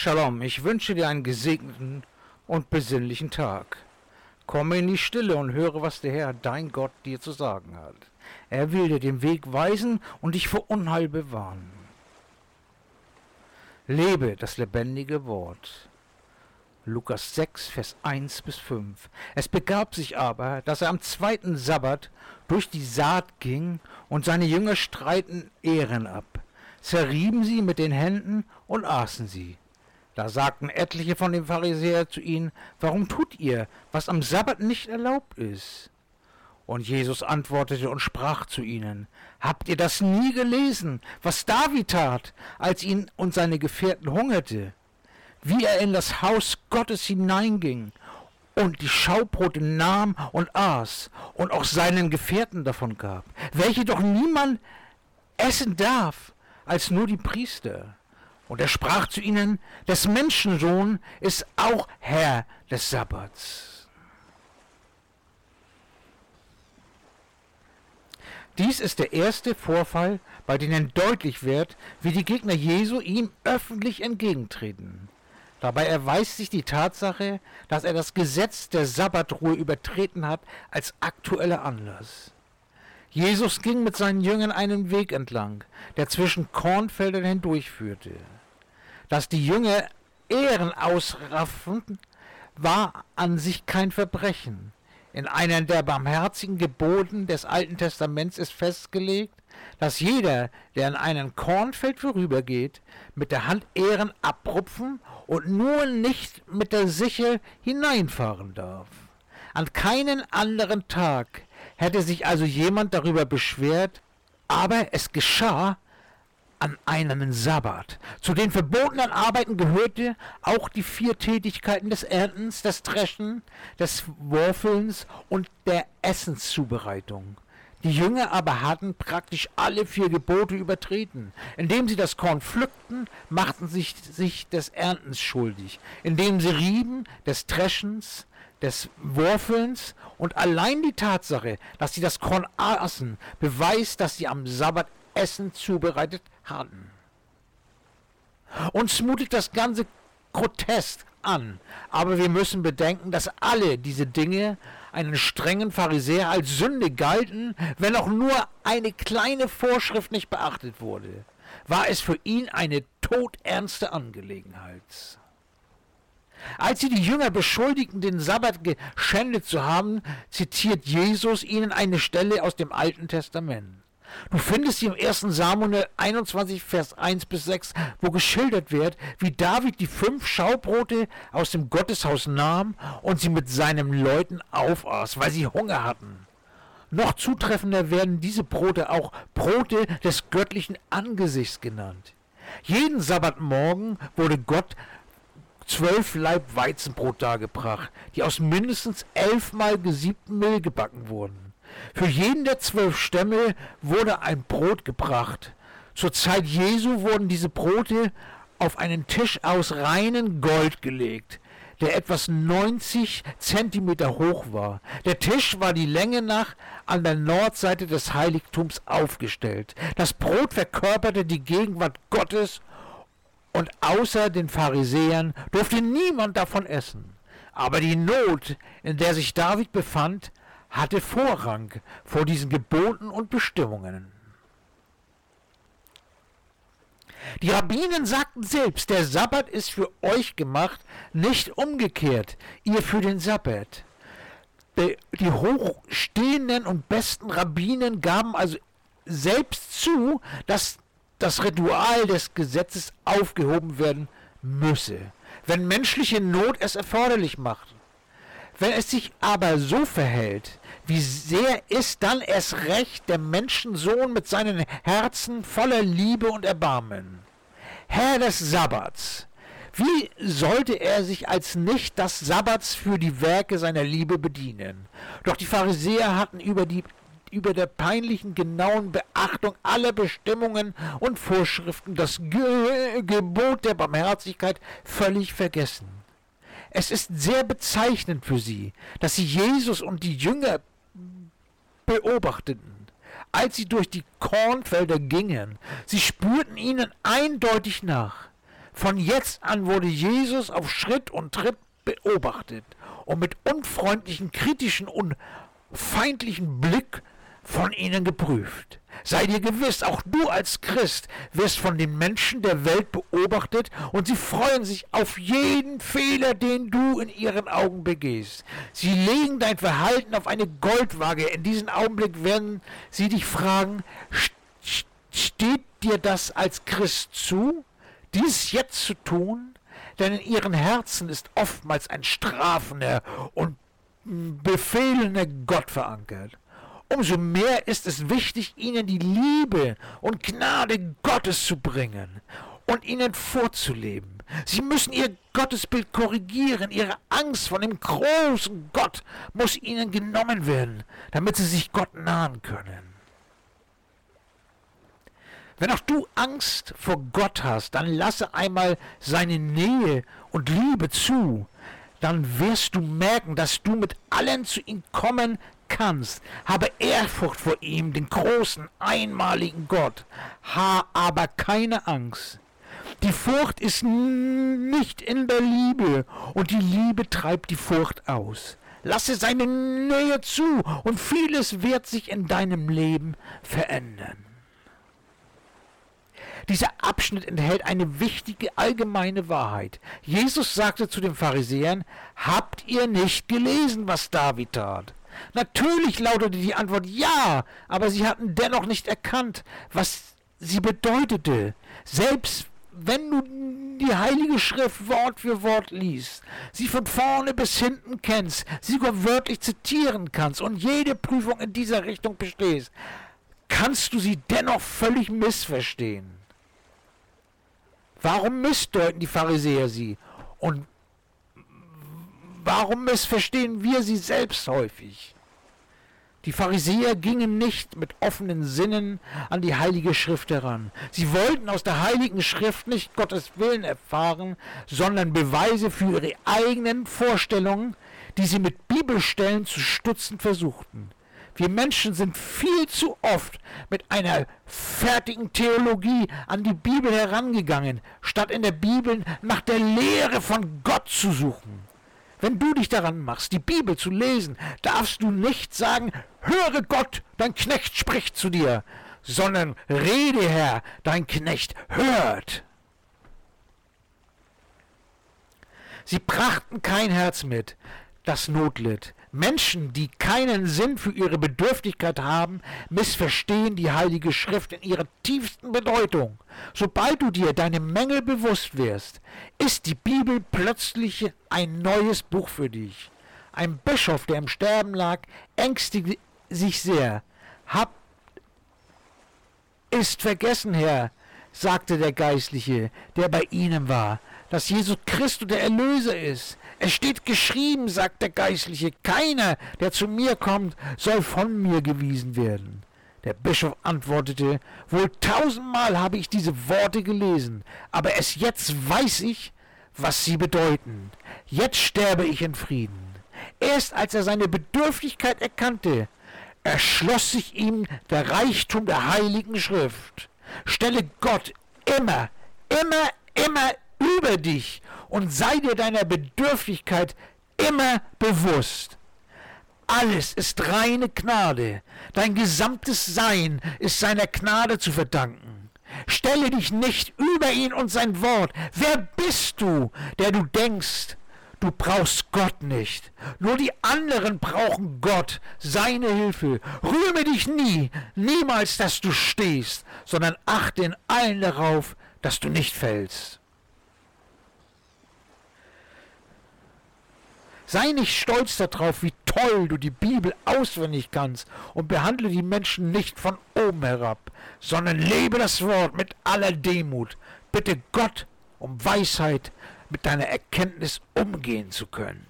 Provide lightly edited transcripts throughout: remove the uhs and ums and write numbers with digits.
Shalom, ich wünsche dir einen gesegneten und besinnlichen Tag. Komme in die Stille und höre, was der Herr, dein Gott, dir zu sagen hat. Er will dir den Weg weisen und dich vor Unheil bewahren. Lebe das lebendige Wort. Lukas 6, Vers 1 bis 5. Es begab sich aber, dass er am zweiten Sabbat durch die Saat ging und seine Jünger streiten Ähren ab, zerrieben sie mit den Händen und aßen sie. Da sagten etliche von den Pharisäern zu ihnen: Warum tut ihr, was am Sabbat nicht erlaubt ist? Und Jesus antwortete und sprach zu ihnen: Habt ihr das nie gelesen, was David tat, als ihn und seine Gefährten hungerte? Wie er in das Haus Gottes hineinging und die Schaubrote nahm und aß und auch seinen Gefährten davon gab, welche doch niemand essen darf, als nur die Priester. Und er sprach zu ihnen: Des Menschensohn ist auch Herr des Sabbats. Dies ist der erste Vorfall, bei dem deutlich wird, wie die Gegner Jesu ihm öffentlich entgegentreten. Dabei erweist sich die Tatsache, dass er das Gesetz der Sabbatruhe übertreten hat, als aktueller Anlass. Jesus ging mit seinen Jüngern einen Weg entlang, der zwischen Kornfeldern hindurchführte. Dass die Jünger Ähren ausraffen, war an sich kein Verbrechen. In einem der barmherzigen Geboten des Alten Testaments ist festgelegt, dass jeder, der an einem Kornfeld vorübergeht, mit der Hand Ähren abrupfen und nur nicht mit der Sichel hineinfahren darf. An keinen anderen Tag hätte sich also jemand darüber beschwert, aber es geschah an einem Sabbat. Zu den verbotenen Arbeiten gehörte auch die 4 Tätigkeiten des Erntens, des Dreschen, des Würfelns und der Essenszubereitung. Die Jünger aber hatten praktisch alle 4 Gebote übertreten. Indem sie das Korn pflückten, machten sie sich des Erntens schuldig. Indem sie rieben, des Dreschens, des Würfelns, und allein die Tatsache, dass sie das Korn aßen, beweist, dass sie am Sabbat Essen zubereitet hatten. Uns mutet das Ganze grotesk an, aber wir müssen bedenken, dass alle diese Dinge einen strengen Pharisäer als Sünde galten, wenn auch nur eine kleine Vorschrift nicht beachtet wurde, war es für ihn eine todernste Angelegenheit. Als sie die Jünger beschuldigten, den Sabbat geschändet zu haben, zitiert Jesus ihnen eine Stelle aus dem Alten Testament. Du findest sie im 1. Samuel 21, Vers 1 bis 6, wo geschildert wird, wie David die 5 Schaubrote aus dem Gotteshaus nahm und sie mit seinen Leuten aufaß, weil sie Hunger hatten. Noch zutreffender werden diese Brote auch Brote des göttlichen Angesichts genannt. Jeden Sabbatmorgen wurde Gott 12 Laib Weizenbrot dargebracht, die aus mindestens 11-mal gesiebtem Mehl gebacken wurden. Für jeden der 12 Stämme wurde ein Brot gebracht. Zur Zeit Jesu wurden diese Brote auf einen Tisch aus reinem Gold gelegt, der etwas 90 Zentimeter hoch war. Der Tisch war die Länge nach an der Nordseite des Heiligtums aufgestellt. Das Brot verkörperte die Gegenwart Gottes, und außer den Pharisäern durfte niemand davon essen. Aber die Not, in der sich David befand, hatte Vorrang vor diesen Geboten und Bestimmungen. Die Rabbinen sagten selbst, der Sabbat ist für euch gemacht, nicht umgekehrt, ihr für den Sabbat. Die hochstehenden und besten Rabbinen gaben also selbst zu, dass das Ritual des Gesetzes aufgehoben werden müsse, wenn menschliche Not es erforderlich macht. Wenn es sich aber so verhält, wie sehr ist dann erst recht der Menschensohn mit seinem Herzen voller Liebe und Erbarmen? Herr des Sabbats, wie sollte er sich als nicht des Sabbats für die Werke seiner Liebe bedienen? Doch die Pharisäer hatten über der peinlichen genauen Beachtung aller Bestimmungen und Vorschriften das Gebot der Barmherzigkeit völlig vergessen. Es ist sehr bezeichnend für sie, dass sie Jesus und die Jünger beobachteten, als sie durch die Kornfelder gingen. Sie spürten ihnen eindeutig nach. Von jetzt an wurde Jesus auf Schritt und Tritt beobachtet und mit unfreundlichen, kritischen und feindlichen Blick von ihnen geprüft. Sei dir gewiss, auch du als Christ wirst von den Menschen der Welt beobachtet und sie freuen sich auf jeden Fehler, den du in ihren Augen begehst. Sie legen dein Verhalten auf eine Goldwaage. In diesem Augenblick werden sie dich fragen, steht dir das als Christ zu, dies jetzt zu tun? Denn in ihren Herzen ist oftmals ein strafender und befehlender Gott verankert. Umso mehr ist es wichtig, ihnen die Liebe und Gnade Gottes zu bringen und ihnen vorzuleben. Sie müssen ihr Gottesbild korrigieren. Ihre Angst vor dem großen Gott muss ihnen genommen werden, damit sie sich Gott nahen können. Wenn auch du Angst vor Gott hast, dann lasse einmal seine Nähe und Liebe zu. Dann wirst du merken, dass du mit allen zu ihm kommen kannst. Habe Ehrfurcht vor ihm, den großen, einmaligen Gott. Ha aber keine Angst. Die Furcht ist nicht in der Liebe und die Liebe treibt die Furcht aus. Lasse seine Nähe zu und vieles wird sich in deinem Leben verändern. Dieser Abschnitt enthält eine wichtige allgemeine Wahrheit. Jesus sagte zu den Pharisäern, habt ihr nicht gelesen, was David tat? Natürlich lautete die Antwort ja, aber sie hatten dennoch nicht erkannt, was sie bedeutete. Selbst wenn du die Heilige Schrift Wort für Wort liest, sie von vorne bis hinten kennst, sie sogar wörtlich zitieren kannst und jede Prüfung in dieser Richtung bestehst, kannst du sie dennoch völlig missverstehen. Warum missdeuten die Pharisäer sie? Und warum missverstehen wir sie selbst häufig? Die Pharisäer gingen nicht mit offenen Sinnen an die Heilige Schrift heran. Sie wollten aus der Heiligen Schrift nicht Gottes Willen erfahren, sondern Beweise für ihre eigenen Vorstellungen, die sie mit Bibelstellen zu stützen versuchten. Wir Menschen sind viel zu oft mit einer fertigen Theologie an die Bibel herangegangen, statt in der Bibel nach der Lehre von Gott zu suchen. Wenn du dich daran machst, die Bibel zu lesen, darfst du nicht sagen, höre Gott, dein Knecht spricht zu dir, sondern rede, Herr, dein Knecht hört. Sie brachten kein Herz mit, das Not litt. Menschen, die keinen Sinn für ihre Bedürftigkeit haben, missverstehen die Heilige Schrift in ihrer tiefsten Bedeutung. Sobald du dir deine Mängel bewusst wirst, ist die Bibel plötzlich ein neues Buch für dich. Ein Bischof, der im Sterben lag, ängstigte sich sehr. Ist vergessen, Herr, sagte der Geistliche, der bei ihnen war, dass Jesus Christus der Erlöser ist. Es steht geschrieben, sagt der Geistliche, keiner, der zu mir kommt, soll von mir gewiesen werden. Der Bischof antwortete, wohl 1000-mal habe ich diese Worte gelesen, aber erst jetzt weiß ich, was sie bedeuten. Jetzt sterbe ich in Frieden. Erst als er seine Bedürftigkeit erkannte, erschloss sich ihm der Reichtum der Heiligen Schrift. Stelle Gott immer über dich und sei dir deiner Bedürftigkeit immer bewusst. Alles ist reine Gnade. Dein gesamtes Sein ist seiner Gnade zu verdanken. Stelle dich nicht über ihn und sein Wort. Wer bist du, der du denkst, du brauchst Gott nicht? Nur die anderen brauchen Gott, seine Hilfe. Rühme dich niemals, dass du stehst, sondern achte in allen darauf, dass du nicht fällst. Sei nicht stolz darauf, wie toll du die Bibel auswendig kannst und behandle die Menschen nicht von oben herab, sondern lebe das Wort mit aller Demut. Bitte Gott um Weisheit, mit deiner Erkenntnis umgehen zu können.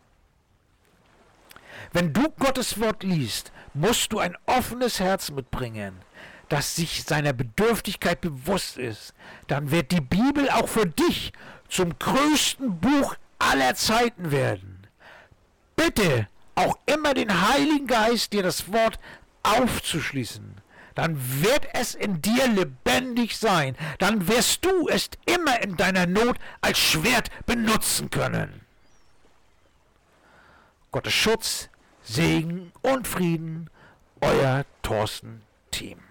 Wenn du Gottes Wort liest, musst du ein offenes Herz mitbringen, das sich seiner Bedürftigkeit bewusst ist. Dann wird die Bibel auch für dich zum größten Buch aller Zeiten werden. Bitte auch immer den Heiligen Geist, dir das Wort aufzuschließen, dann wird es in dir lebendig sein. Dann wirst du es immer in deiner Not als Schwert benutzen können. Gottes Schutz, Segen und Frieden, euer Thorsten Thiem.